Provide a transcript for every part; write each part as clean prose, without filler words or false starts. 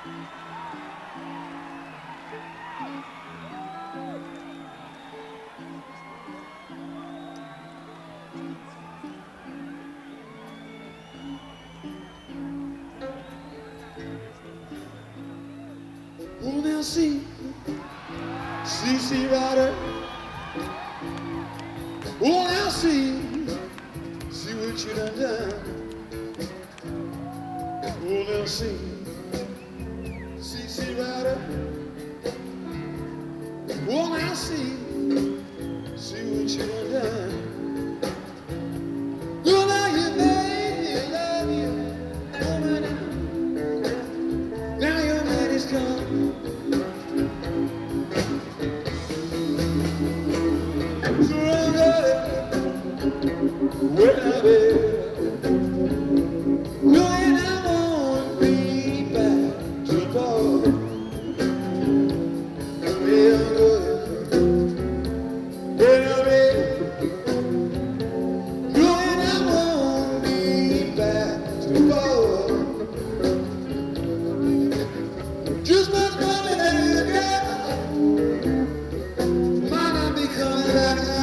Oh, now see Ryder. Oh, now see what you done done. Oh, now see Ryder. Oh, now see what you done done. Oh, now you made me love you. Oh, now your man is gone. So I'm ready. Where I've been. Knowing I won't be back to the ball. Where I'm going. Where I've been. Knowing I won't be back to the ball. Just much money that you got might not be coming back now.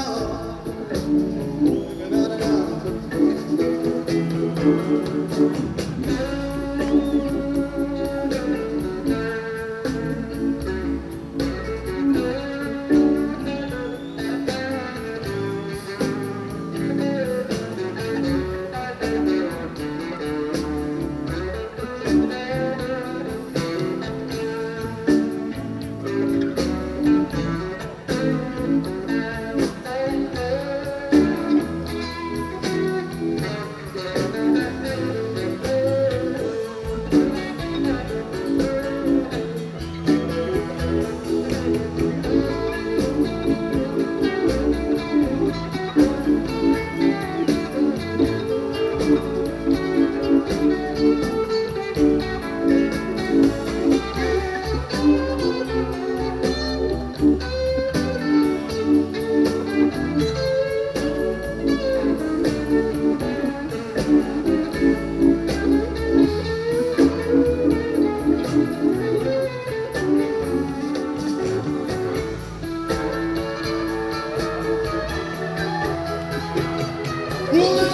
Well, I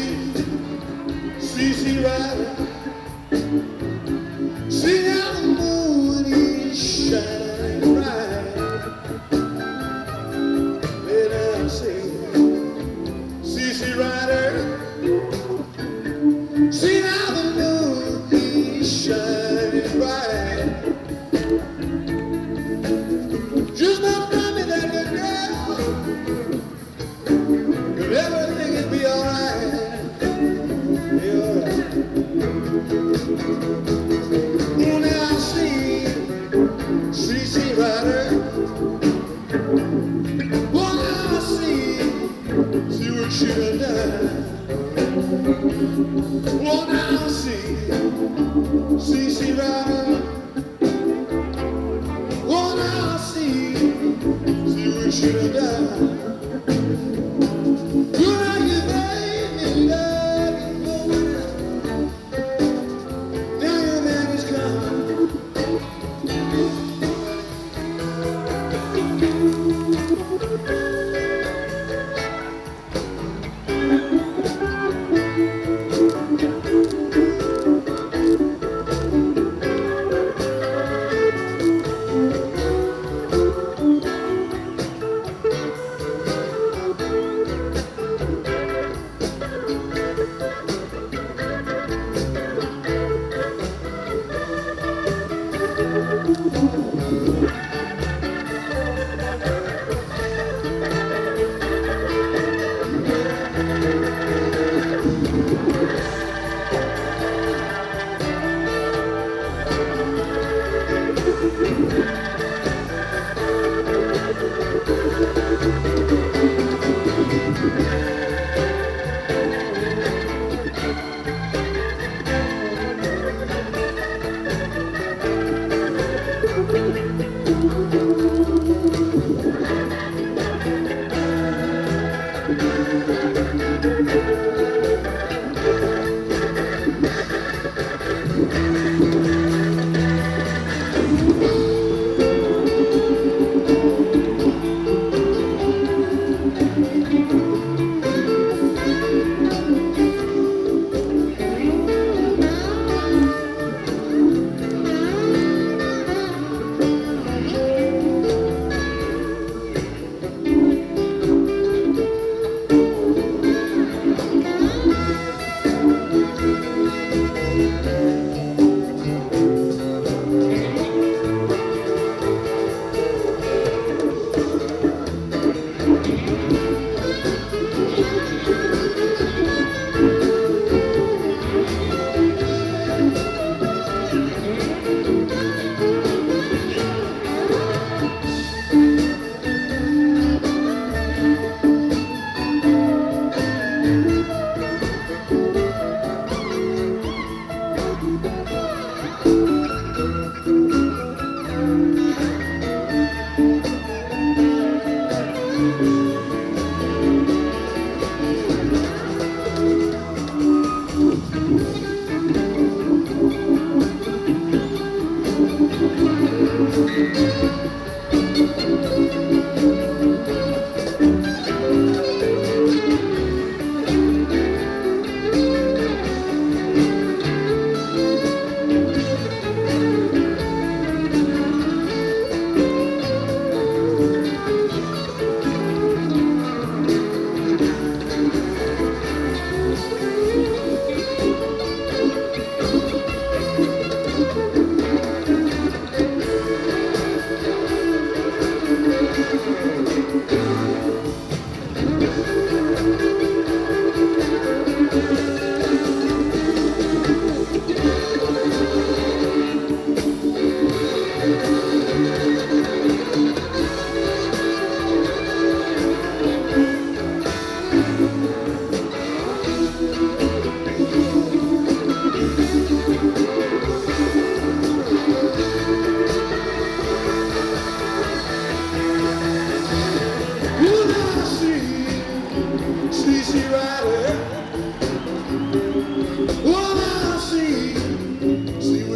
see Ryder. See how the moon is shining bright. Well, I see Ryder. See how the moon is shining bright. Just not tell me that the girl, everything will be alright. Oh, now I see Ryder. Oh, now I see what she done done. Oh, now I see Ryder. Oh, now I see what she done done. You know you made me love you. Now your man is gone.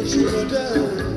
should have done.